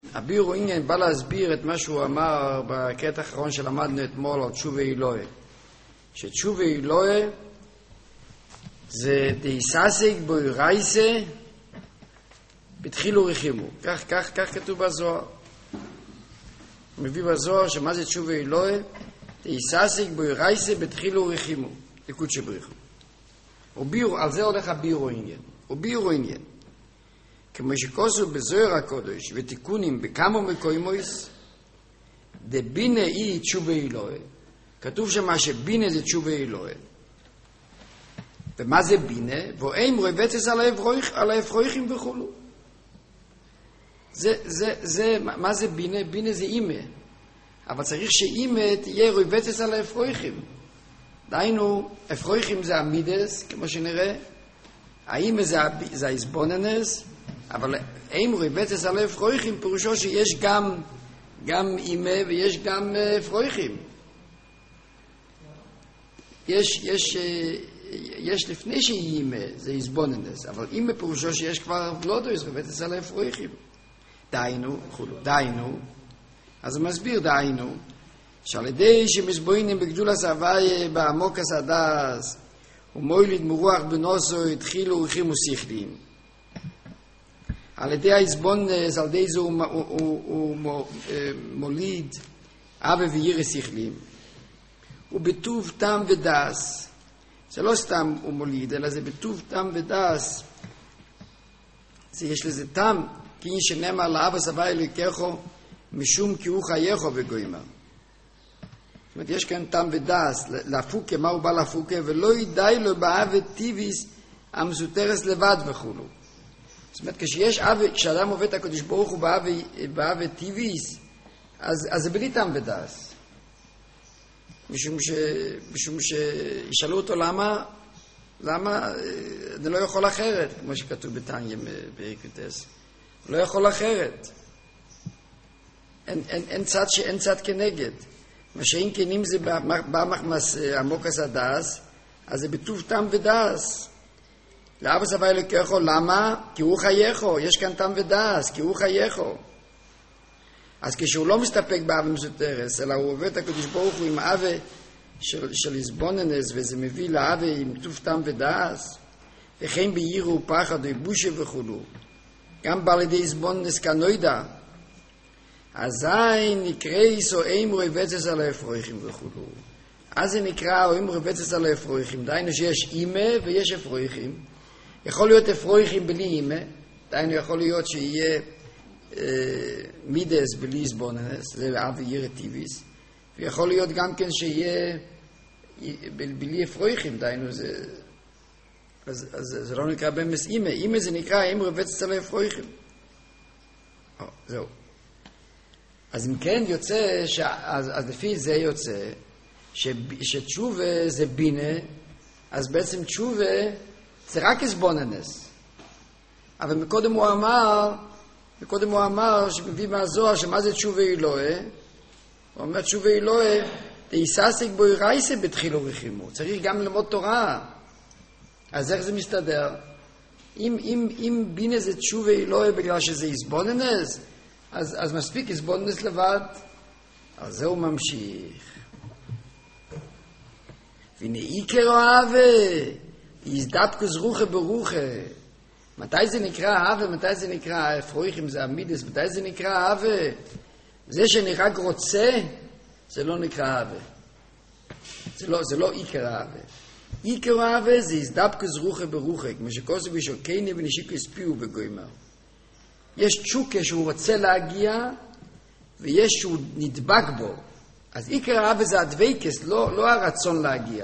הבירו עניין בא להסביר את מה שהוא אמר בקטע האחרון שלמדנו אתמול על תשובה אלוהי. שתשובה אלוהי זה דייססק בוי רייסה בתחילו רחימו. כך כתוב בזוהר. מביא בזוהר שמה זה תשובה אלוהי? דייססק בוי רייסה בתחילו רחימו. לקוד שבריחו. על זה הולך הבירו עניין. ובירו עניין. כמו שכוסו בזוהר הקודש ותיקונים בכמה מקוימויס, דבינה היא תשובה אלוהי. כתוב שמה שבינה זה תשובה אלוהי. ומה זה בינה? ואין רבצס על האפרויכים וכולו. מה זה בינה? בינה זה אימה. אבל צריך שאימה תהיה רבצס על האפרויכים. דהיינו, אפרויכים זה המידס, כמו שנראה. האימה זה האסבוננס. אבל אין רבצס על האפרויכים, פירושו שיש גם אימה ויש גם אפרויכים. יש לפני שהיא אימה, זה איסבוננס, אבל אימה פירושו שיש כבר בלודוס, רבצס על האפרויכים. דיינו, אז הוא מסביר דיינו, שעל ידי שמסבוינים בגדולת הוויה בעמוקס הדס, ומוילד מרוח בנוסו התחילו רחימו שכליים. על ידי האסבונס, על ידי זה הוא מוליד אבה וירא שכליים. הוא בטוב טעם ודס. זה לא סתם הוא מוליד, אלא זה בטוב טעם ודס. יש לזה טעם, כי שנאמר לאבא סבא אלוהיכו, משום כי הוא חייכו וגוימה. זאת אומרת, יש כאן טעם ודס, להפוקה, מה הוא בא להפוקה, ולא ידעי לו באהבה טיביס המסותרס לבד וכולו. זאת אומרת, כשאדם עובד את הקדוש ברוך הוא באהבה טיביס, אז זה בלי טעם ודס. משום שישאלו אותו למה אני לא יכול אחרת, כמו שכתוב בתניא בריקוטס. לא יכול אחרת. אין צד כנגד. מה שאין כנים זה במחמס עמוקס הדס, אז זה בטוב טעם ודס. לאבא סבא אלוהיכו, למה? כי הוא חייכו, יש כאן טעם ודס, כי הוא חייכו. אז כשהוא לא מסתפק באהבה מסותרס, אלא הוא עובד את הקדוש ברוך הוא עם אהבה של איסבוננס, וזה מביא לאהבה עם טוב טעם ודס, וכן ביראה ופחד ובושה וכולו, גם בא לידי איסבוננס כנוידע, אזי נקרא איסו אימו רבצס על האפרויכים וכולו. אז זה נקרא אימו רבצס על האפרויכים, דהיינו שיש אימה ויש אפרויכים. יכול להיות אפרויכים בלי אימה, דהיינו יכול להיות שיהיה מידס בלי איסבוננס, זה אהבה ירא טיביס, ויכול להיות גם כן שיהיה בלי אפרויכים, דהיינו זה לא נקרא במס אימה. אימה זה נקרא אימו רבצס על האפרויכים. זהו. אז אם כן יוצא, אז לפי זה יוצא, שתשובה זה בינה, אז בעצם תשובה זה רק איסבוננס. אבל מקודם הוא אמר שמביא מהזוהר שמה זה תשובה אלוהי, הוא אומר תשובה אלוהי, דייססק בוי רייסה בתחילו רחימו. צריך גם ללמוד תורה. אז איך זה מסתדר? אם בינה זה תשובה אלוהי בגלל שזה איסבוננס, אז מספיק איסבוננס לבד. אז זהו ממשיך. והנה עיקר אהבה, איזדבקוס רוחה ברוחה. מתי זה נקרא אהבה? מתי זה נקרא אפרויכים? זה המידס. מתי זה נקרא אהבה? זה שאני רק רוצה, זה לא נקרא אהבה. זה לא עיקר אהבה. עיקר אהבה זה איזדבקוס רוחה ברוחה, כמו שכוסו בשוקייני ונשיקו הספיעו בגוימה. יש תשוקה שהוא רוצה להגיע, ויש שהוא נדבק בו. אז עיקר האהבה זה הדבקות, לא הרצון להגיע.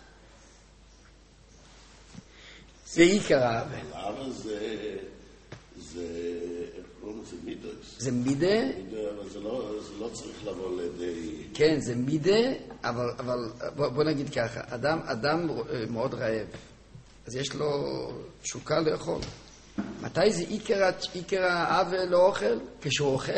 זה עיקר האהבה. האהבה זה מידה. זה מידה? אבל זה לא צריך לבוא לידי... כן, זה מידה, אבל בוא נגיד ככה, אדם מאוד רעב, אז יש לו תשוקה לאכול. מתי זה עיקר האהבה לאוכל? כשהוא אוכל.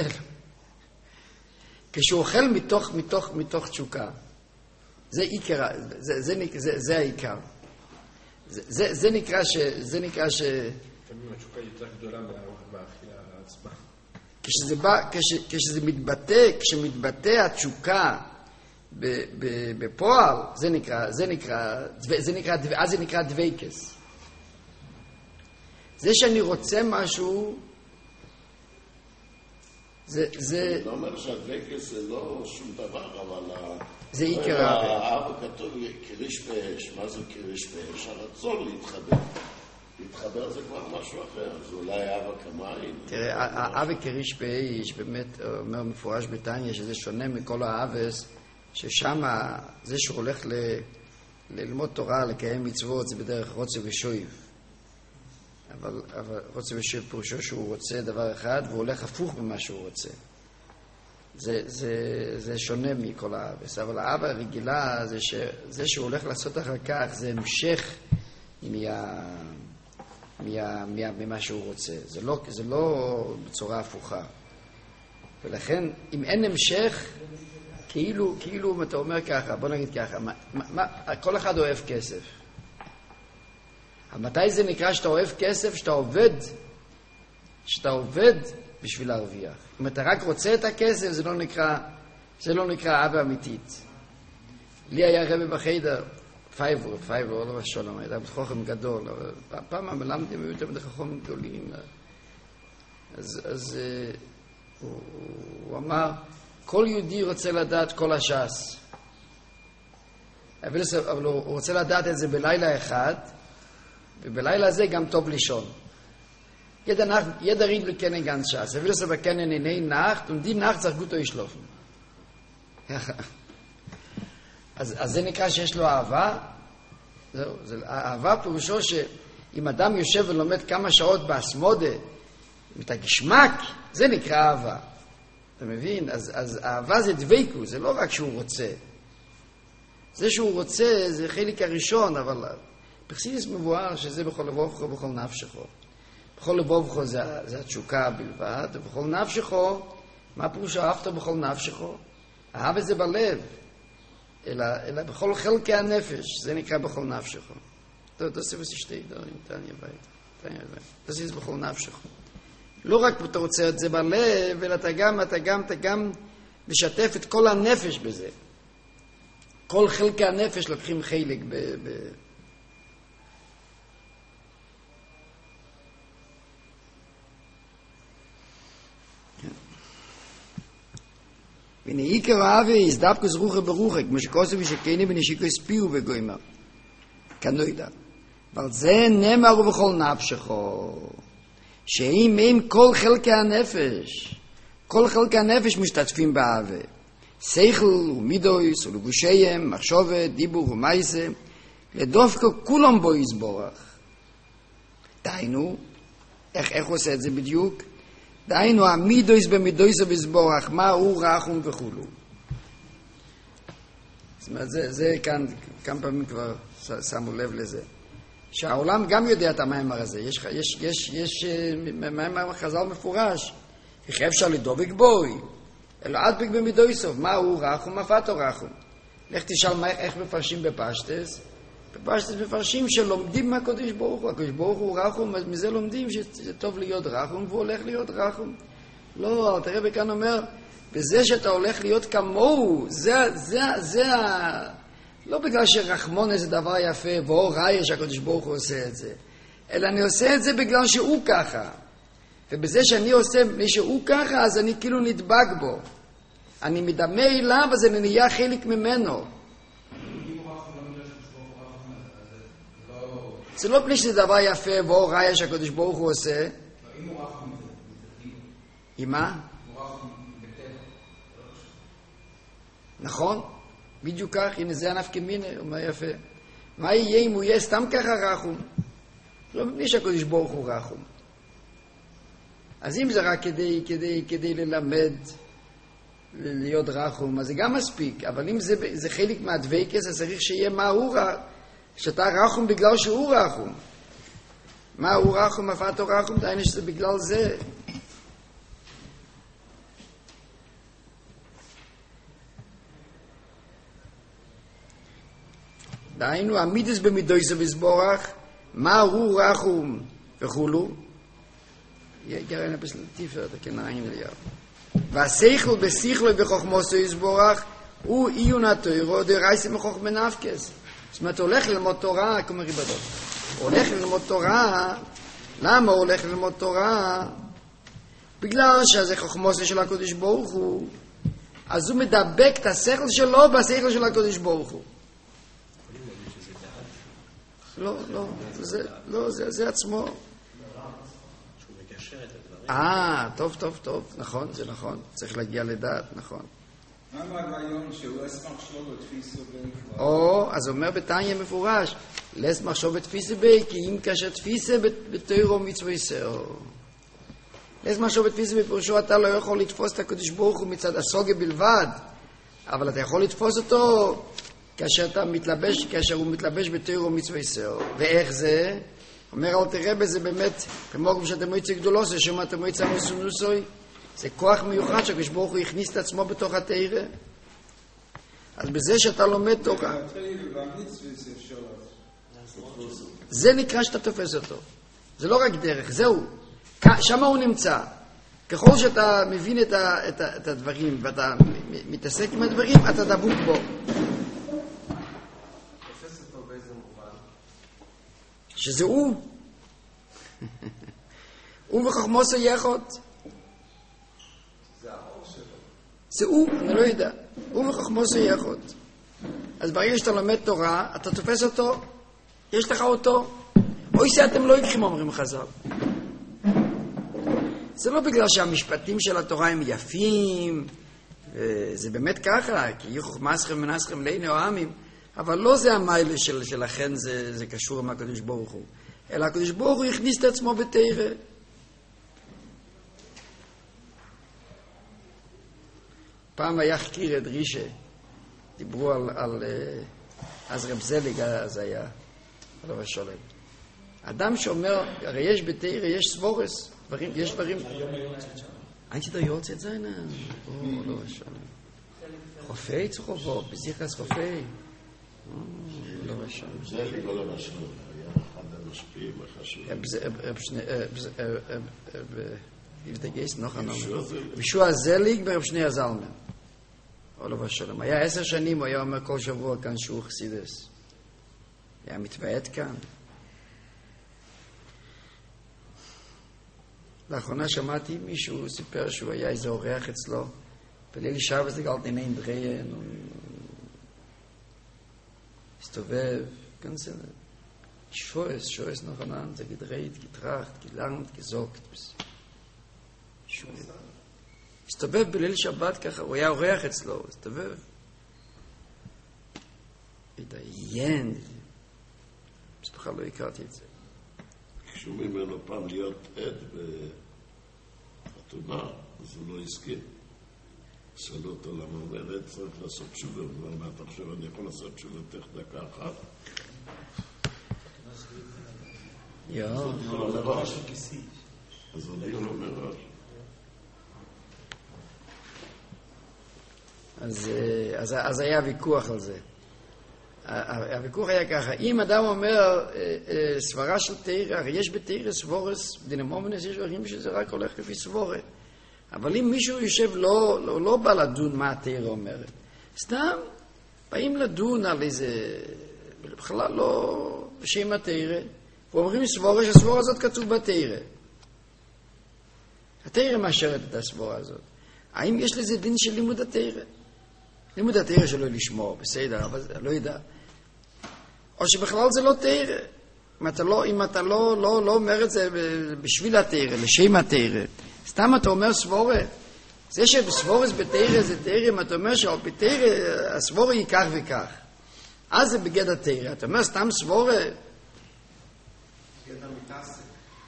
כשהוא אוכל מתוך תשוקה. זה עיקר, זה העיקר. זה נקרא ש... לפעמים התשוקה יותר גדולה מהאכילה עצמה. כשמתבטא התשוקה בפועל, אז זה נקרא דוויקס. זה שאני רוצה משהו, אני לא אומר שהדוויקס זה לא שום דבר, אבל זה עיקר האב כתוב קריש באש. מה זה קריש באש? הרצון להתחבר. להתחבר זה כבר משהו אחר, זה אולי אב כמיים. תראה, האב קריש באש באמת אומר מפורש בתניא שזה שונה מכל האבס, ששם זה שהוא הולך ללמוד תורה, לקיים מצוות, זה בדרך רוצה ושויב. אבל רוצה ושויב פירושו שהוא רוצה דבר אחד, והוא הולך הפוך ממה שהוא רוצה. זה שונה מכל האבס. אבל האב הרגילה זה שהוא הולך לעשות אחר כך, זה המשך ממה שהוא רוצה. זה לא בצורה הפוכה. ולכן, אם אין המשך, כאילו אם אתה אומר ככה, בוא נגיד ככה, כל אחד אוהב כסף. מתי זה נקרא שאתה אוהב כסף? שאתה עובד בשביל להרוויח. אם אתה רק רוצה את הכסף, זה לא נקרא אהבה אמיתית. לי היה רבי בחיידר, פייבור, לא בשולם, היה חוכם גדול, אבל פעם המלמדים היו תמיד חכמים גדולים. אז הוא אמר, כל יהודי רוצה לדעת כל הש"ס. אבל הוא רוצה לדעת את זה בלילה אחד, ובלילה הזה גם טוב לישון. Jeder redet mit kennen ganz Schatz. Will es aber kennen in eine Nacht und die Nacht sagt gut euch schlafen. אז זה נקרא שיש לו אהבה. זהו, אהבה פירושו שאם אדם יושב ולומד כמה שעות בהסמודה, את הגשמק, זה נקרא אהבה. אתה מבין? אז אהבה זה דוויקו, זה לא רק שהוא רוצה. זה שהוא רוצה זה חלק הראשון, אבל בחסידות מבואר שזה בכל לבבך ובכל נפשך. בכל לבבך זה התשוקה בלבד, ובכל נפשך, מה פירוש אהבת בכל נפשך? אהב את זה בלב, אלא בכל חלקי הנפש, זה נקרא בכל נפשך. תוסיף שתי דברים, תניא בית. תוסיף בכל נפשך. לא רק אתה רוצה את זה בלב, אלא אתה גם משתף את כל הנפש בזה. כל חלקי הנפש לוקחים חלק wenn ich habe ist dabkus ruche beruche muss ich koste wie keine bin ich spiel begoima kanoida weil זה נאמר בכל נפשך שאם הם כל חלקי הנפש כל חלקי הנפש משתתפים באהבה שכל ומידויס ולבושיים מחשבת דיבור ומעשה לדווקא כולם בו יסבורך דהיינו איך עושה את זה בדיוק דהיינו המידויס במידויס ובסבורך מה הוא רחום וכולו. זאת אומרת זה כאן כמה פעמים כבר שמו לב לזה שהעולם גם יודע את המאמר הזה. יש מאמר חז"ל מפורש איך אפשר לדבק בוי אלא עדבק במידויסוב מה הוא רחום אף אתה רחום. לך תשאל איך מפרשים בפשטס. בפשטס מפרשים שלומדים מהקדוש ברוך הוא. הקדוש ברוך הוא רחום, אז מזה לומדים שזה טוב להיות רחום והוא הולך להיות רחום. לא, תראה בכאן אומר בזה שאתה הולך להיות כמוהו זה לא בגלל שרחמון זה דבר יפה ואור ראי שהקדוש ברוך הוא עושה את זה אלא אני עושה את זה בגלל שהוא ככה ובזה שאני עושה מי שהוא ככה אז אני כאילו נדבק בו אני מדמה אליו אז אני נהיה חלק ממנו זה לא פני שזה דבר יפה ואור ראי שהקדוש ברוך הוא עושה עם מה? נכון? בדיוק כך, הנה זה ענף כמינה, הוא אומר יפה. מה יהיה אם הוא יהיה סתם ככה רחום? לא מפני שהקדוש ברוך הוא רחום. אז אם זה רק כדי ללמד להיות רחום, אז זה גם מספיק. אבל אם זה חלק מהדוויקס, אז צריך שיהיה מה הוא רחום. שאתה רחום בגלל שהוא רחום. מה הוא רחום, אף אתה רחום, דהיינו שזה בגלל זה. דהיינו, המידס במידויס ובסבורך, מה הוא רחום וכולו. gerne ein bisschen tiefer, da kann einlegen. והשכל בשכל בחוכמוסו יסבורך הוא עיון התורה דרייסה מחוכמה נפקס. זאת אומרת, הוא הולך ללמוד תורה, כמו ריבדות. הוא הולך ללמוד תורה, למה הוא הולך ללמוד תורה? בגלל שזה חוכמוסו של הקדוש ברוך הוא, אז הוא מדבק את השכל שלו בשכל של הקדוש ברוך הוא. לא, זה עצמו. טוב, נכון, זה נכון. צריך להגיע לדעת, נכון. מה הרעיון שהוא לס מחשוב ותפיסו בי? אז הוא אומר בתניא מפורש, לס מחשוב ותפיסו בי, כי אם כאשר תפיסה בתוירו מצווה ישראל. לס מחשוב ותפיסו בי, פירושו אתה לא יכול לתפוס את הקדוש ברוך הוא מצד הסוגיה בלבד, אבל אתה יכול לתפוס אותו כאשר הוא מתלבש בתוירו מצווה ישראל. ואיך זה? אומר אל תראה בזה באמת, כמו שאתם מועצה גדולו, זה שמה אתם מועצה מסונוסוי, זה כוח מיוחד שהקדוש ברוך הוא הכניס את עצמו בתוך התורה. אז בזה שאתה לומד תורה, זה נקרא שאתה תופס אותו. זה לא רק דרך, זהו. שם הוא נמצא. ככל שאתה מבין את הדברים ואתה מתעסק עם הדברים, אתה דבוק בו. שזה הוא. הוא וחוכמוסו יחד. זה האור שלו. זה הוא, אני לא יודע. הוא וחוכמוסו יחד. אז ברגע שאתה לומד תורה, אתה תופס אותו, יש לך אותו. אוי שאתם לא יקחים, אומרים חז"ל. זה לא בגלל שהמשפטים של התורה הם יפים, זה באמת ככה, כי יהיו חוכמסכם מנסכם לעיני העמים, אבל לא זה המיילה שלכן זה קשור עם הקדוש ברוך הוא. אלא הקדוש ברוך הוא הכניס את עצמו בתורה. פעם היה חקיר את רישה, דיברו על אז רב זליג, אז היה, לא השולם. אדם שאומר, הרי יש בתורה, יש סבורס, יש דברים... אנשי דה יורצת זה אינה? לא השולם. חופי צריך לבוא, בזיכרס חופי. לא השולם. זה לכל המשהו, היה אחד המשפיעים החשובים. יבדגייס נוח הנאמר. בישוע זליג ברב שני זלמן. לא השולם. היה 10 שנים, הוא היה אומר כל שבוע כאן שהוא חסידס. היה מתוועד כאן. לאחרונה שמעתי מישהו סיפר שהוא היה איזה אורח אצלו, בליל שבת זה גלת עיניים דריין, הסתובב, ganz schoes noch an, זה gedreht, getracht, gelangt, gesorgt. הסתובב בליל שבת ככה, הוא היה אורח אצלו, הסתובב. התעיין, בכלל לא הכרתי את זה. כשהוא ממנו פעם להיות עד בחתונה, אז הוא לא הסכים. שאלו אותו למה הוא אומר, עד צריך לעשות תשובה, הוא אומר, מה אתה חושב, אני יכול לעשות תשובה תך דקה אחת? אז הודיעו לו מראש. אז היה ויכוח על זה. הוויכוח היה ככה, אם אדם אומר סברה של תורה, הרי יש בתורה סבורס, דינמומנס יש דברים שזה רק הולך לפי סבורה. אבל אם מישהו יושב לא בא לדון מה התורה אומרת, סתם באים לדון על איזה, בכלל לא בשם התורה, ואומרים סבורה שהסבורה הזאת כתוב בתורה. התורה מאשרת את הסבורה הזאת. האם יש לזה דין של לימוד התורה? לימוד התורה שלו לשמור, בסדר, אבל לא יודע. או שבכלל זה לא תורה. אם אתה לא אומר את זה בשביל התורה, לשם התורה, סתם אתה אומר סבורה. זה שבסבורס בתורה זה תורה, אם אתה אומר שעל פי תורה הסבורה היא כך וכך. אז זה בגדר תורה. אתה אומר סתם סבורה. גדר מתעסק.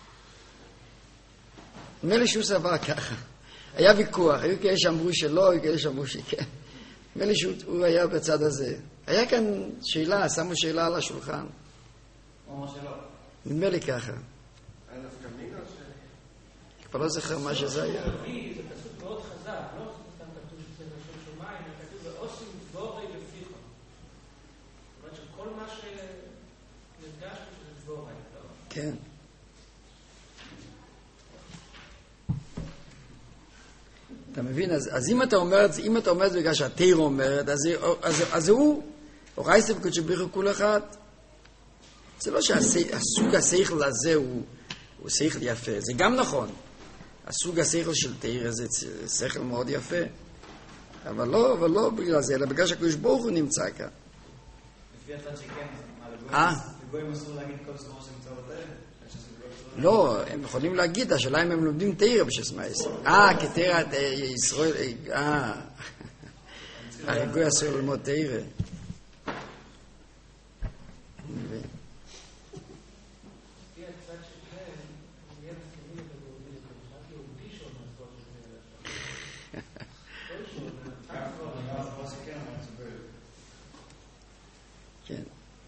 נראה לי שהוא סבר ככה. היה ויכוח, היו כאלה שאמרו שלא, היו כאלה שאמרו שכן. נראה לי שהוא היה בצד הזה. היה כאן שאלה, שמו שאלה על השולחן. או שלא. נדמה לי ככה. אין הפקמינה ש... כבר לא זוכר מה שזה היה. זה פסוק מאוד חזק, לא סתם כתוב שזה לשם שמיים, זה כתוב ועושים דבורי בפיך. זאת אומרת שכל מה שנרגש שזה דבורי. כן. מבין? אז אם אתה אומר את זה בגלל שהתיר אומרת, אז הוא רייסה בקודש בריך הוא כל אחד. זה לא שהסוג השכל הזה הוא שכל יפה, זה גם נכון. הסוג השכל של תיר זה שכל מאוד יפה. אבל לא בגלל זה, אלא בגלל שהקדוש ברוך הוא נמצא כאן. לפי הצד שכן, לגויים אסור להגיד כל סבור שנמצא בתיר? לא, הם יכולים להגיד, השאלה אם הם לומדים תיר בשש מייס. כתיר ישראל, הגוי אסור ללמוד תיר. כן.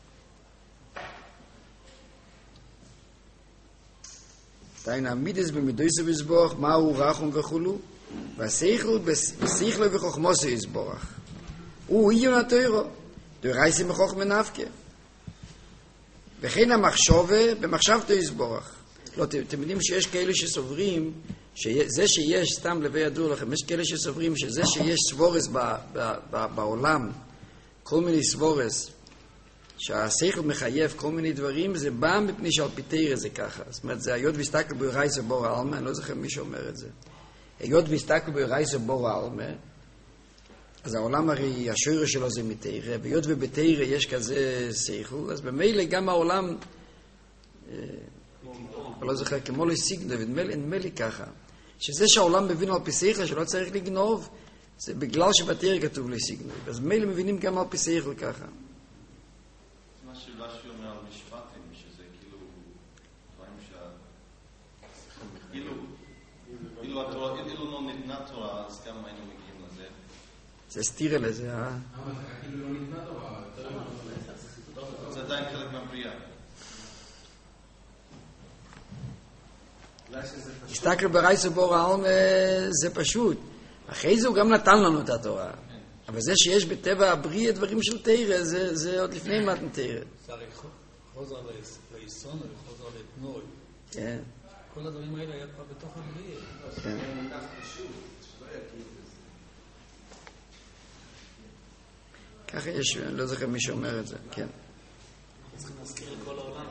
תאין המידס במידויסו יסבורך, מהו רחום וכולו, והשכל בשכלו וחוכמוסו יסבורך. הוא עיון התוירו, דורייסי מחוכמה נפקה. וכן המחשבה במחשבתו יסבורך. לא, אתם יודעים שיש כאלה שסוברים, שזה שיש, סתם לבי ידוע לכם, יש כאלה שסוברים שזה שיש סבורס בעולם, כל מיני סבורס, שהשכל מחייב כל מיני דברים, זה בא מפני שעל פי תורה זה ככה. זאת אומרת, זה היות והסתכל ברייסה בור העלמא, אני לא זוכר מי שאומר את זה. היות והסתכל ברייסה בור העלמא, אז העולם הרי, השורש שלו זה מתורה, והיות ובתורה יש כזה שכל, אז במילא גם העולם, אני לא זוכר, כמו לא סיגנוב, נדמה לי ככה, שזה שהעולם מבין על פי שכל, שלא צריך לגנוב, זה בגלל שבתורה כתוב לי סיגנוב. אז במילא מבינים גם על פי שכל ככה. מה שרש"י אומר על משפטים, שזה כאילו דברים אילו לא ניתנה תורה, אז גם היינו מגיעים לזה. זה סתירה לזה, כאילו לא ניתנה תורה. זה עדיין חלק מהבריאה. הסתכל ברייסה בור העלמא זה פשוט. אחרי זה הוא גם נתן לנו את התורה. אבל זה שיש בטבע הבריאה דברים של תורה, זה עוד לפני מתן תורה. זה הרי חוזר ליסון וחוזר לתנוי. כן. כל הדברים האלה היה כבר בתוך הבריאה. כן. ככה יש, אני לא זוכר מי שאומר את זה, כן. צריכים להזכיר לכל העולם.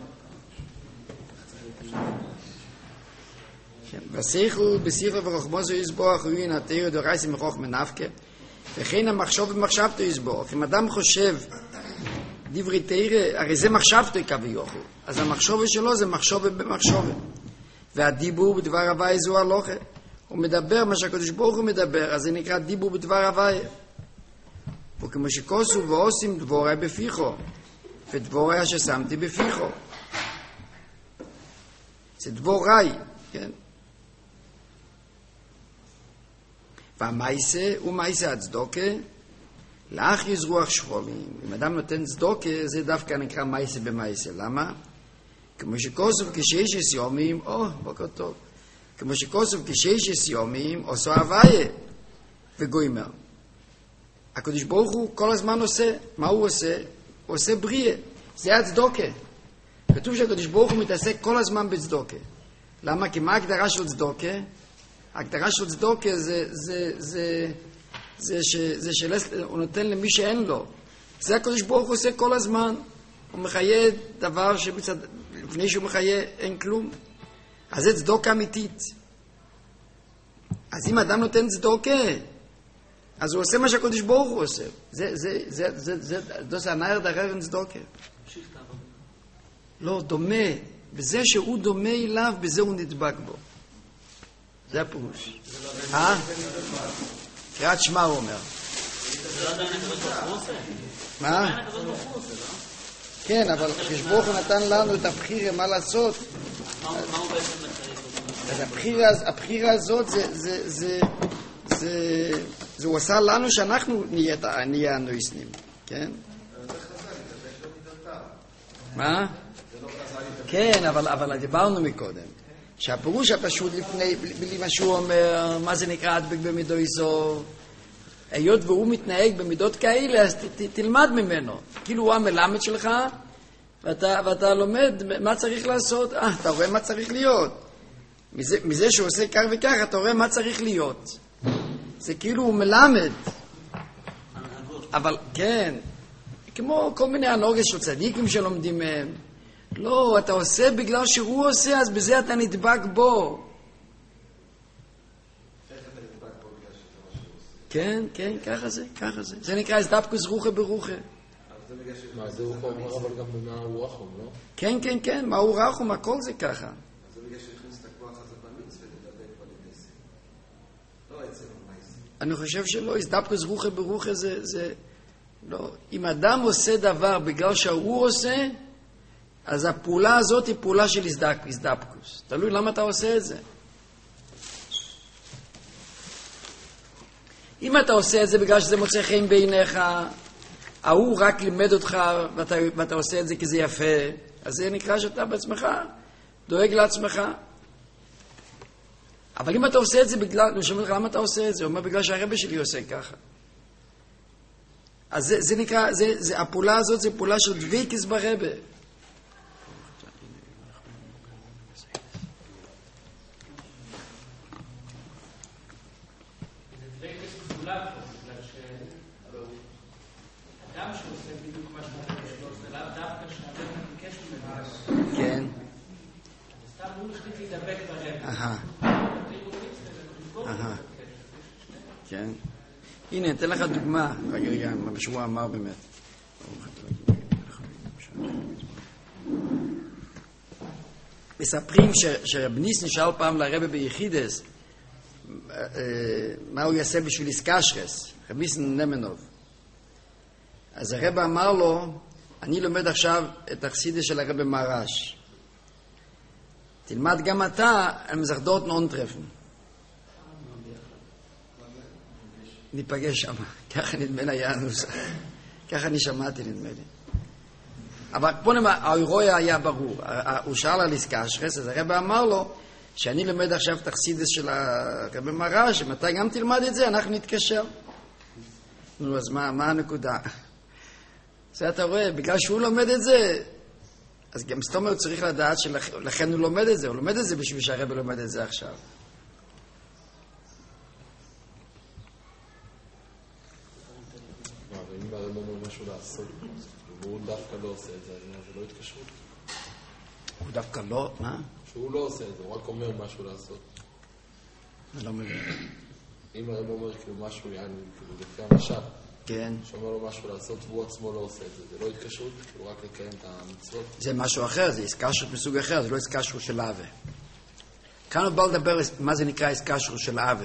כן. בשכל וחוכמוסו יסבורך הוא ין התורה דורייסי מחוכמה נפקה. וכן המחשוב במחשבתו יסבורך. אם אדם חושב דברי תורה, הרי זה מחשבתו כביכול. אז המחשוב שלו זה מחשוב במחשוב. והדיבור בדבר הוויה זו הלוכה. הוא מדבר מה שהקדוש ברוך הוא מדבר, אז זה נקרא דיבור בדבר הוויה. וכמו שכוסו ועושים דבורי בפיחו, ודבורי ששמתי בפיחו. זה דבורי, כן? והמייסה הוא מייסה הצדוקה, לאח יזרוח שחולים. אם אדם נותן צדוקה, זה דווקא נקרא מייסה במייסה. למה? כמו שכוסו כשש יומים, בוקר טוב. כמו שכוסו כשש יומים, עשו הוויה וגוימר. הקדוש ברוך הוא כל הזמן עושה. מה הוא עושה? הוא עושה בריאה. זה הצדוקה. כתוב שהקדוש ברוך הוא מתעסק כל הזמן בצדוקה. למה? כי מה ההגדרה של צדוקה? ההגדרה של צדוקה זה שהוא נותן למי שאין לו. זה הקדוש ברוך הוא עושה כל הזמן. הוא מחיה דבר לפני שהוא מחיה אין כלום. אז זה צדוקה אמיתית. אז אם אדם נותן צדוקה, אז הוא עושה מה שהקדוש ברוך הוא עושה. זה הנער דרר אין צדוקה. לא, דומה. בזה שהוא דומה אליו, בזה הוא נדבק בו. זה הפירוש. קריאת שמע הוא אומר. מה? כן, אבל הקדוש ברוך הוא נתן לנו את הבחירה מה לעשות. מה הוא בעצם מחייב? אז הבחירה הזאת זה הוא עשה לנו שאנחנו נהיה הנויסנים, כן? מה? כן, אבל דיברנו מקודם. שהפירוש הפשוט לפני, בלי מה שהוא אומר, מה זה נקרא הדבק במידויסו, היות והוא מתנהג במידות כאלה, אז תלמד ממנו. כאילו הוא המלמד שלך, ואתה לומד מה צריך לעשות. אתה רואה מה צריך להיות. מזה שהוא עושה כך וכך, אתה רואה מה צריך להיות. זה כאילו הוא מלמד. אבל כן, כמו כל מיני הנוגס של צדיקים שלומדים מהם. לא, אתה עושה בגלל שהוא עושה, אז בזה אתה נדבק בו. כן, כן, ככה זה, ככה זה. זה נקרא הסדבקוס רוחה ברוחה. מה, זה הוא אומר אבל גם במה הוא רחום, לא? כן, כן, כן, מה הוא רחום, הכל זה ככה. אז זה בגלל שהכניס את הכוח הזה במצווה לדבק בלידסי. לא אצל המייסי. אני חושב שלא, הסדבקוס רוחה ברוחה זה... לא, אם אדם עושה דבר בגלל שהוא עושה, אז הפעולה הזאת היא פעולה של הסדבקוס. תלוי למה אתה עושה את זה. אם אתה עושה את זה בגלל שזה מוצא חן בעיניך, ההוא רק לימד אותך ואתה עושה את זה כי זה יפה, אז זה נקרא שאתה בעצמך דואג לעצמך. אבל אם אתה עושה את זה בגלל, אני שומע לך למה אתה עושה את זה, הוא אומר בגלל שהרבא שלי עושה ככה. אז זה נקרא, הפעולה הזאת זה פעולה של דבקות ברבא. כן. כן. הנה, אתן לך דוגמה. רגע, מה שהוא אמר באמת. מספרים שרב ניסן שאל פעם לרבא ביחידס מה הוא יעשה בשביל איסקשרס, רב ניסן נמנוב. אז הרבא אמר לו, אני לומד עכשיו את החסידס של הרבא מרש. תלמד גם אתה על מזרדות נונטרפן. ניפגש שם. ככה נדמה לי היה הנוסח. ככה אני שמעתי נדמה לי. אבל פה נאמר, האירוע היה ברור. הוא שאל על איסקשרס, אז הרבא אמר לו, שאני לומד עכשיו את החסידס של הרבא מרש, אם אתה גם תלמד את זה, אנחנו נתקשר. נו, אז מה הנקודה? זה אתה רואה, בגלל שהוא לומד את זה, אז גם סתום הוא צריך לדעת שלכן הוא לומד את זה, הוא לומד את זה בשביל שהרבא לומד את זה עכשיו. ואם הרבא אומר משהו לעשות, והוא דווקא לא עושה את זה, אז זה לא התקשרות. הוא דווקא לא, מה? שהוא לא עושה את זה, הוא רק אומר משהו לעשות. אני לא מבין. אם הרבא אומר כאילו משהו, יעני, כאילו לפי המשל, כן. שאומר לו משהו לעשות, והוא עצמו לא עושה את זה. זה לא התקשרות, כאילו רק לקיים את המצוות. זה משהו אחר, זה איסקשרות מסוג אחר, זה לא איסקשרות של אהבה. כאן הוא בא לדבר מה זה נקרא איסקשרות של אהבה.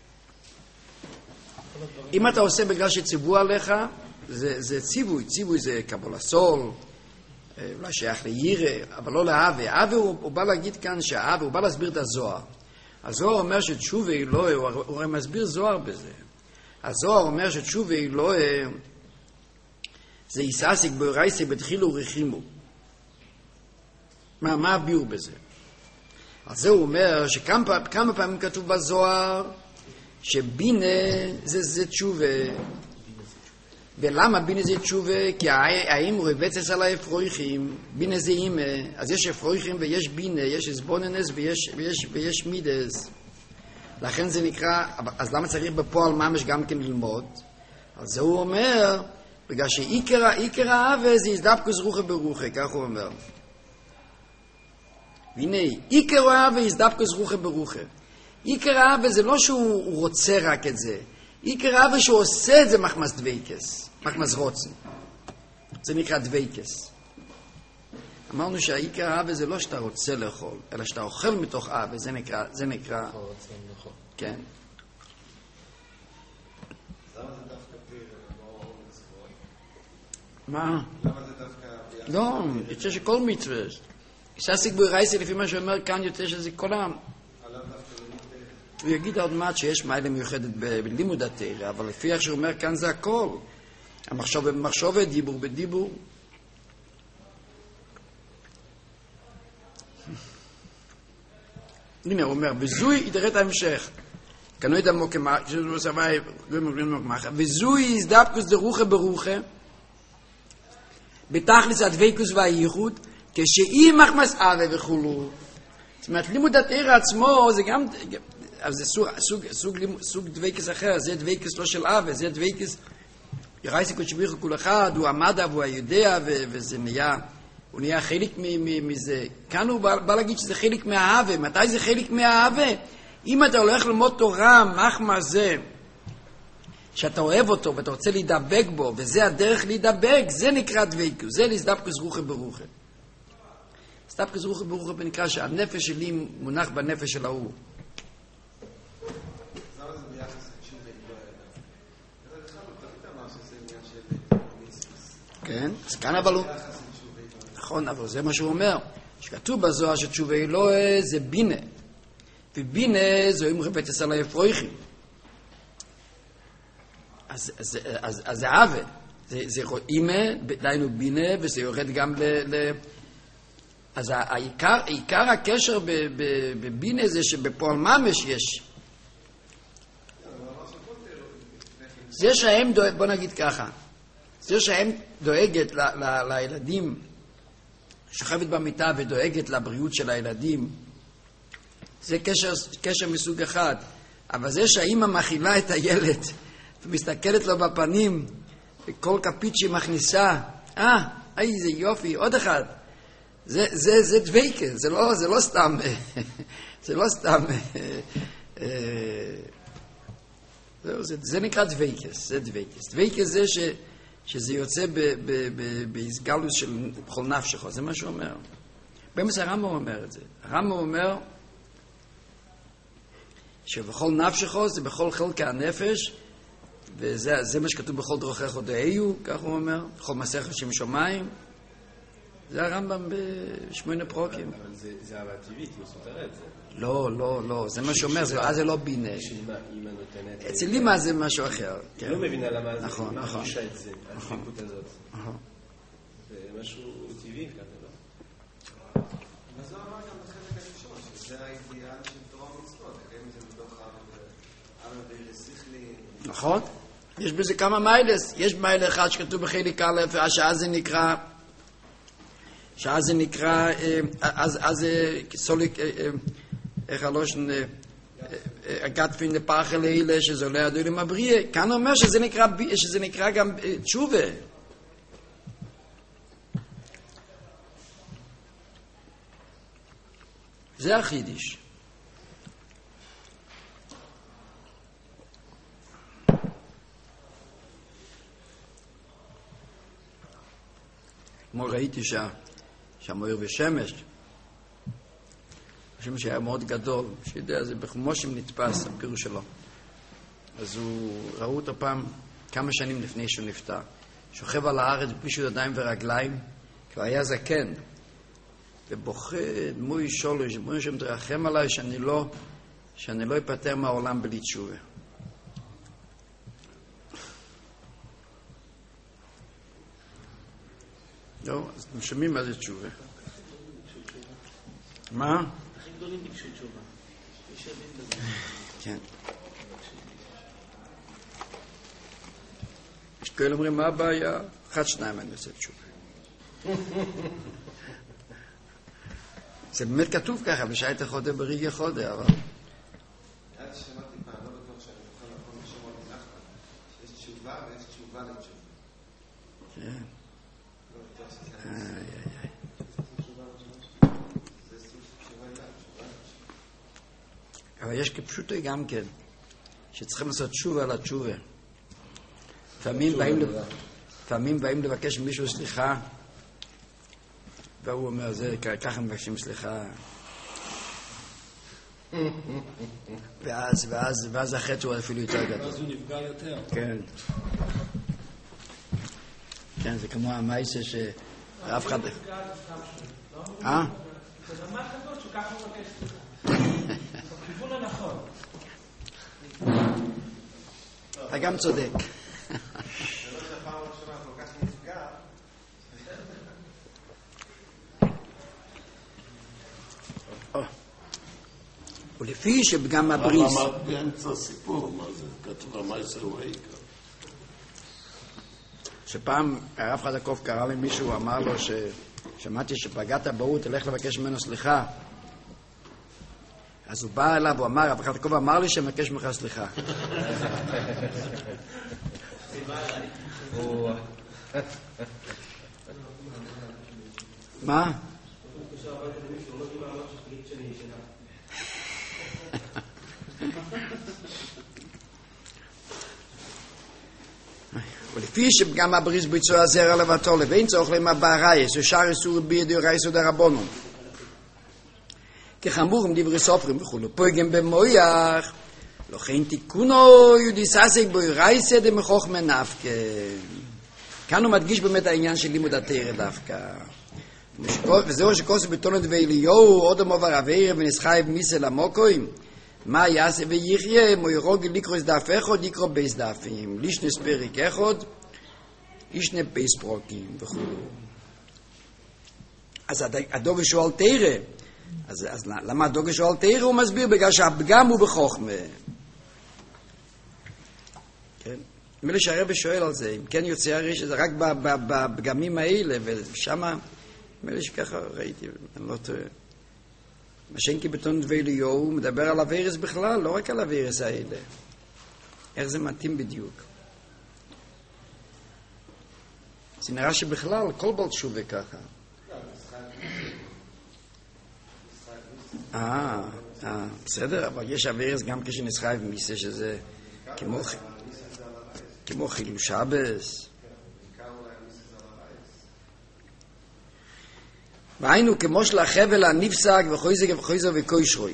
אם אתה עושה בגלל שציוו עליך, זה ציווי. ציווי זה קבול הסול, אולי שייך לירא, אבל לא לאהבה. אהבה הוא בא להגיד כאן שהאהבה, הוא בא להסביר את הזוהר. הזוהר אומר שתשובה אלוהי, הוא מסביר זוהר בזה. הזוהר אומר שתשובה אלוהי זה יסעסיק באורייסי בתחילו ורחימו. מה הביאור בזה? אז זה הוא אומר שכמה פעמים כתוב בזוהר שבינה זה תשובה. ולמה בינה זה תשובה? כי האם הוא רבצס על האפרויכים, בינה זה אימא, אז יש אפרויכים ויש בינה, יש הסבוננס ויש מידס. לכן זה נקרא, אז למה צריך בפועל ממש גם כן ללמוד? אז זה הוא אומר, בגלל שעיקר האהבה זה הסדבקוס רוחה ברוחה, כך הוא אומר. והנה, עיקר האהבה הסדבקוס רוחה ברוחה. עיקר האהבה זה לא שהוא רוצה רק את זה, עיקר האהבה שהוא עושה את זה מחמס דוויקס, מחמס רוצן. זה נקרא דוויקס. אמרנו שהעיקר האהבה זה לא שאתה רוצה לאכול, אלא שאתה אוכל מתוך אהבה, זה נקרא... כן. למה זה דווקא פיר, לא אורנס גבוהי? מה? למה זה דווקא... לא, יוצא שכל מצווה. יסעסיק באורייסי לפי מה שאומר כאן יוצא שזה כולם. הוא יגיד עוד מעט שיש מעלה מיוחדת בלימוד התורה, אבל לפי איך שהוא אומר כאן זה הכל. המחשוב במחשוב, דיבור בדיבור. הנה, הוא אומר, וזוי ידרה את ההמשך. כנו ידמו כמח, כשזה סבי, וזוי יזדבקוס דרוחה ברוחה, בתכלס הדבקוס והייחוד, כשאי מחמס אהבה וכולו. זאת אומרת, לימוד התורה עצמו, זה גם, אבל זה סוג דוויקס אחר, זה דוויקס לא של אבא, זה דוויקס, ירייסי קודש ברוך הוא כל אחד, הוא עמד והוא יודע, וזה נהיה, הוא נהיה חלק מזה. כאן הוא בא להגיד שזה חלק מהאהבה. מתי זה חלק מהאהבה? אם אתה הולך ללמוד תורה, מחמר זה, שאתה אוהב אותו ואתה רוצה להידבק בו, וזה הדרך להידבק, זה נקרא דוויקוס, זה להסדבקוס רוחה ברוחה. הסדבקוס רוחה ברוחה נקרא שהנפש שלי מונח בנפש של ההוא. כן, אז כאן אבל הוא... נכון, אבל זה מה שהוא אומר. שכתוב בזוהר שתשובה אלוהי זה בינה. ובינה זה אם רבט עשה אפרויכים. אז זה עוול. זה אימה, דיינו בינה, וזה יורד גם אז העיקר הקשר בבינה זה שבפועל ממש יש. זה שהם דואג, בוא נגיד ככה, זה שהם דואגת לילדים, שוכבת במיטה ודואגת לבריאות של הילדים, זה קשר מסוג אחד. אבל זה שהאמא מכילה את הילד ומסתכלת לו בפנים, וכל כפית שהיא מכניסה, איזה יופי, עוד אחד. זה דוויקה, זה לא סתם, זה לא סתם, זה נקרא דוויקס, זה דוויקס. דוויקס זה שזה יוצא בהסגלוס של בכל נפשך, זה מה שהוא אומר. באמת הרמב"ם אומר את זה. הרמב"ם אומר שבכל נפשך זה בכל חלקי הנפש, וזה מה שכתוב בכל דרכיך הודעהו, כך הוא אומר, בכל מעשיך שם שמיים. זה הרמב"ם בשמונה פרוקים. אבל זה אהבה טבעית, לא סותרת. לא, זה מה שאומר, זה לא בינה. אצל אמא זה משהו אחר. לא מבינה למה זה, נכון. מרגישה את זה, הדבקות הזאת. זה משהו טבעי כזה, לא? אבל זה אמר גם בחלק הראשון, שזה האידיאל של תורה ומצוות, לקיים את זה בתוך אבא ושכלי. נכון. יש בזה כמה מיילס. יש מייל אחד שכתוב בחלק א', שאז זה נקרא, אז סוליק, איך הלושן, הגת פין לפרח אלה, שזה עולה עדו למבריא. כאן אומר שזה נקרא גם תשובה. זה החידיש. כמו ראיתי שהמויר ושמש, השמש היה מאוד גדול, שיודע, זה בחומושים נתפס, הפירוש שלו. אז ראו אותו פעם, כמה שנים לפני שהוא נפטר, שוכב על הארץ בפישוט ידיים ורגליים, כבר היה זקן, ובוכה דמוי שולש, דמוי שם תרחם עליי שאני לא אפטר מהעולם בלי תשובה. לא, אז אתם שומעים מה זה תשובה. מה? הכי גדולים ביקשו תשובה. כן. יש כאלה אומרים, מה הבעיה? 1-2 אני עושה תשובה. זה באמת כתוב ככה, בשעת החודה ברגע חודה, אבל... עד ששמעתי פעם, לא בטוח שאני זוכר לכל מה שאומר לי נחמן, שיש תשובה ויש תשובה לתשובה. כן. אבל יש כפשוטו גם כן, שצריכים לעשות תשובה על התשובה. לפעמים באים לבקש מישהו סליחה, והוא אומר, ככה מבקשים סליחה. ואז החטא הוא אפילו יותר גדול. ואז הוא נפגע יותר. כן. כן, זה כמו המייסה שאף אחד... זה ממש גדול שככה הוא מבקש סליחה. בכיוון הנכון. אתה גם צודק. זה לא שהפעם הראשונה כל כך נפגע. ולפי שגם הבריס... אבל אמרת באמצע הסיפור, מה זה? כתוב המייסה הוא העיקר. שפעם הרב חזקוף קרא למישהו, אמר לו שמעתי שפגעת בהוא, תלך לבקש ממנו סליחה. אז הוא בא אליו, הוא אמר, רב יעקב אמר לי שמבקש ממך סליחה. מה? ולפי שגם הבריס ביצוע הזרע לבטו לבין צורך למה בערייס ושאר איסור בידי רייס ודרבונום כחמור עם דברי סופרים וכולו פויגם במויח לכן תיקונו יודיססק בו רייס דמחוך מנפקה כאן הוא מדגיש באמת העניין של לימוד התורה דווקא וזהו שכוסו בתולד ואליהו עוד המובר אביר ונסחייב מיסל המוקוים מה יעשה ויחיה מוירוג לקרוס דף אחד יקרו בייס דפים לישנס פרק אחד ישנה בייס פרוקים וכו'. אז הדוגש שואל תירה אז למה הדוגש שואל תירה הוא מסביר בגלל שהפגם הוא בחוכמה כן? מילא שהרבא שואל על זה אם כן יוצא הרי שזה רק בפגמים האלה ושמה מילא שככה ראיתי אני לא טועה מה שאין כי בתון דבליו הוא מדבר על הווירס בכלל, לא רק על הווירס האלה. איך זה מתאים בדיוק? זה נראה שבכלל כל בלט שובה ככה. בסדר, אבל יש הווירס גם כשנסחי ומיסה שזה כמו חילול שבס. והיינו כמו של החבל הנפסק וחויזר וקוישרוי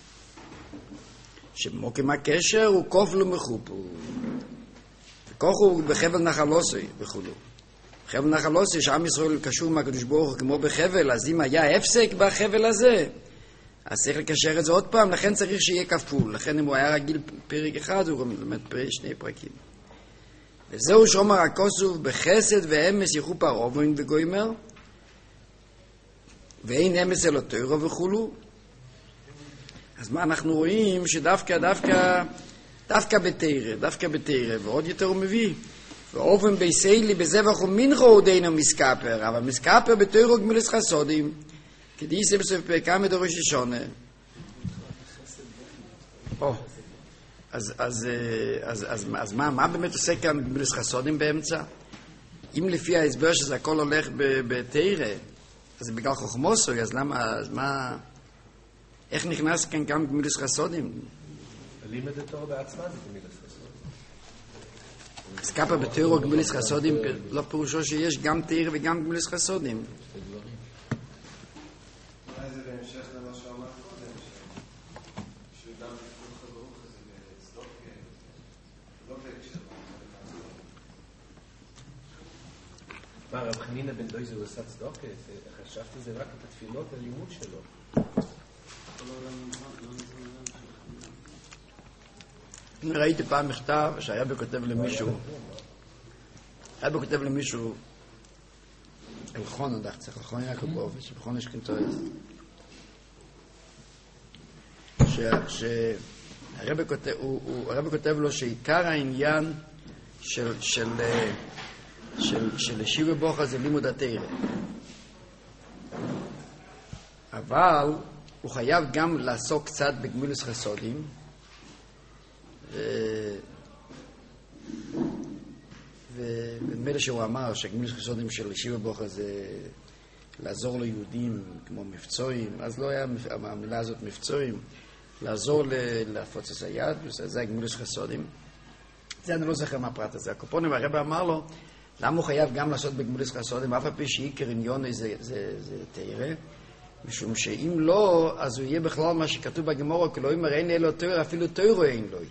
שמוקם הקשר הוא כופל ומחופו וכוח הוא בחבל נחלוסי וכולו חבל נחלוסי שעם ישראל קשור מהקדוש ברוך הוא כמו בחבל אז אם היה הפסק בחבל הזה אז צריך לקשר את זה עוד פעם לכן צריך שיהיה כפול לכן אם הוא היה רגיל פרק אחד הוא לומד שני פרקים וזהו שאומר הכוסוף בחסד ואמס יחו פרובוין וגוימר ואין אמס אלו תוירו וכולו אז מה אנחנו רואים שדווקא בתירה ועוד יותר הוא מביא ואופן בייסיילי בזבח ומנחו הוא דיינו מסקפר אבל מסקפר בתוירו גמילס חסודים כדיסה בסוף פרקה מדורש שונה אז מה באמת עושה כאן גמילס חסודים באמצע אם לפי ההסבר שזה הכל הולך בתירה אז זה בגלל חוכמוסוי, אז למה, אז מה, איך נכנס כאן גם גמילוס חסודים? לימד התורה בעצמה זה גמילוס חסודים. אז כפה בתורה גמילוס חסודים, לא פירושו שיש גם תורה וגם גמילוס חסודים. אולי זה בהמשך למה שאמר קודם, שגם תפקוד חברוך הזה בצדוקה, לא בהקשר. מה, רב חנינא בן דויזר הוא עשה צדוקה? חשבתי זה רק את התפילות הלימוד שלו. אני ראיתי פעם מכתב שהיה בכותב למישהו אלחון הדח צריך אלחון יעקובוביץ' אלחון אשכנזויס שהרבא כותב לו שעיקר העניין של ישיבה בוכה זה לימוד התורה אבל הוא חייב גם לעסוק קצת בגמילוס חסודים ונדמה לי שהוא אמר שגמילוס חסודים של ישיבה בוכה זה לעזור ליהודים כמו מבצועים אז לא היה המילה הזאת מבצועים לעזור להפוצץ היד זה הגמילוס חסודים זה אני לא זוכר מה הפרט הזה הקופונים הרבא אמר לו למה הוא חייב גם לעשות בגמילוס חסודים אף על פי שעיקר עניון זה תורה משום שאם לא אז הוא יהיה בכלל מה שכתוב בגמרא כי לא יאמר אין אלו תורה אפילו תורה אין לו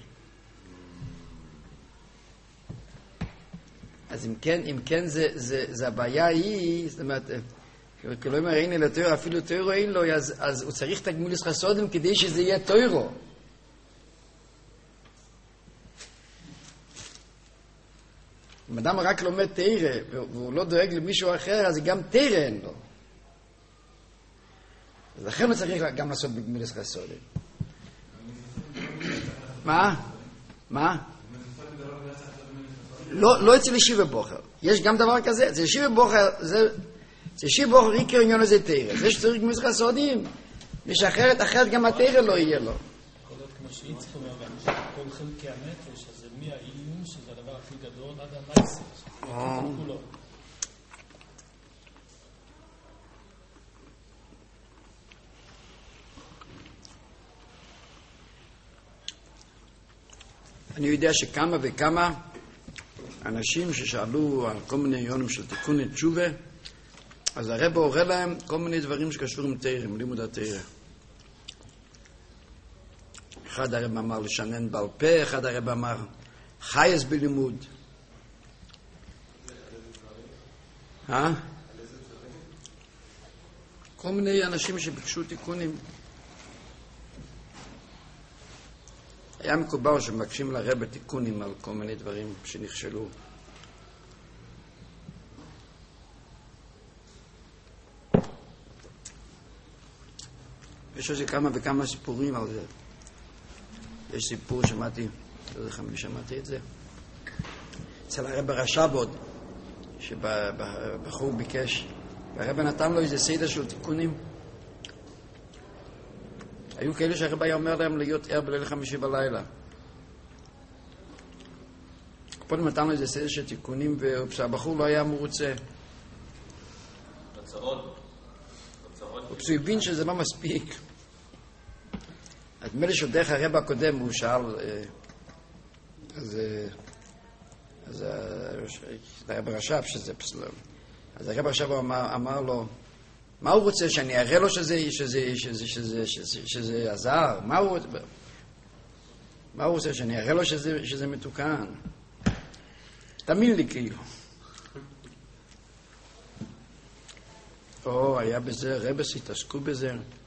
אז אם כן זה הבעיה היא זאת אומרת כי לא יאמר אין אלו תורה אפילו תורה אין לו אז הוא צריך את הגמילוס חסודים כדי שזה יהיה תורה אם אדם רק לומד תורה והוא לא דואג למישהו אחר אז גם תורה אין לו אז לכן הוא צריך גם לעשות בגמילוס חסודים מה? לא אצל ישיבה בוחר יש גם דבר כזה אצל ישיבה בוחר זה ישיבה בוחר עיקר עניין הזה תורה זה שצריך גמילוס חסודים יש אחרת גם התרא לא יהיה לו. יכול להיות כמו שאיציק אומר, גם כל חלקי הנפש, אז זה מהעיון, שזה הדבר הכי גדול, עד המייסר, שזה כולו. אני יודע שכמה וכמה אנשים ששאלו על כל מיני עניונים של תיקון תשובה, אז הרב הורה להם כל מיני דברים שקשורים תרא, עם לימוד התרא. אחד הרב אמר לשנן בעל פה, אחד הרב אמר חייס בלימוד. כל מיני אנשים שביקשו תיקונים. היה מקובל שמבקשים לרב תיקונים על כל מיני דברים שנכשלו. יש איזה כמה וכמה סיפורים על זה. יש סיפור, שמעתי, לא יודע אם שמעתי את זה, אצל הרב רש"ב עוד, שבחור ביקש, והרב נתן לו איזה סדר של תיקונים. היו כאלה שהרב היה אומר להם להיות ער בליל חמישי בלילה. קודם נתן לו איזה סדר של תיקונים, והבחור לא היה מרוצה. הוא הבין שזה לא מספיק. נדמה לי שדרך הרב הקודם הוא שאל, אז הרב רש"ב שזה פסלם. אז הרב רש"ב אמר לו, מה הוא רוצה, שאני אראה לו שזה עזר? מה הוא רוצה, שאני אראה לו שזה מתוקן? תאמין לי כאילו. היה בזה, רבס התעסקו בזה.